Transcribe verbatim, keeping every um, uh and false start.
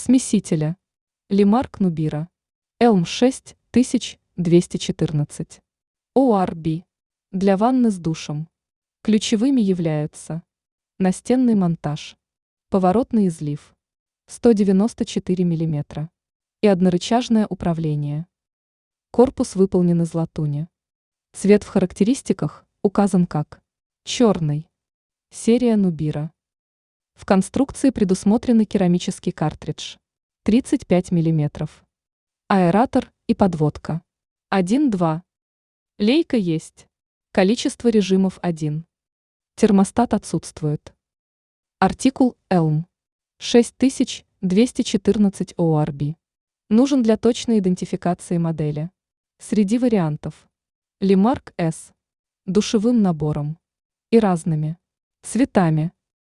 Смесителя. Лимарк Нубира. Элм шесть тысяч двести четырнадцать. о ар би. Для ванны с душем. Ключевыми являются настенный монтаж, поворотный излив сто девяносто четыре миллиметра и однорычажное управление. Корпус выполнен из латуни. Цвет в характеристиках указан как черный. Серия Нубира. В конструкции предусмотрены керамический картридж тридцать пять миллиметров, аэратор и подводка один-два. Лейка есть. Количество режимов один. Термостат отсутствует. Артикул Элм шесть тысяч двести четырнадцать о ар би. Нужен для точной идентификации модели. Среди вариантов Лимарк С. Душевым набором и разными цветами.